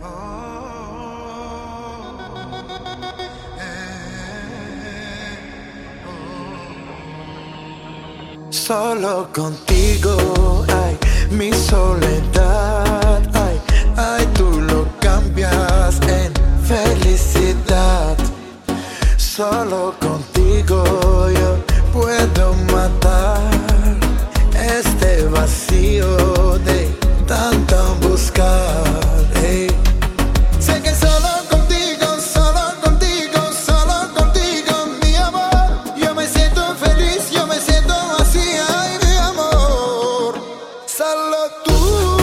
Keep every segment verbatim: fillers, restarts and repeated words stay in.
Solo contigo, ay, mi soledad, ay, ay, tú lo cambias en felicidad. Solo contigo yo puedo matar este vacío de tanto buscar. Hey. Sé que solo contigo, solo contigo, solo contigo, mi amor, yo me siento feliz, yo me siento así, ay, mi amor. Solo tú.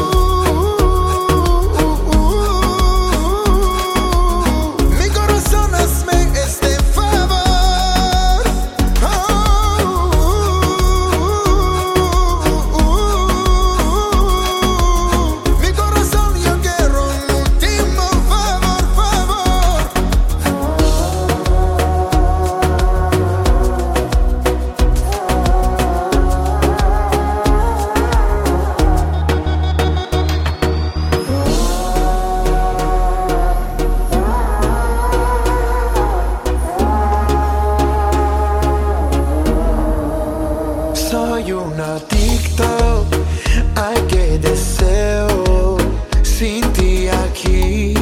Mi corazón hazme este favor. Oh, mi corazón, yo quiero un último favor, favor. Soy un adicto, ay, qué deseo sin ti aquí.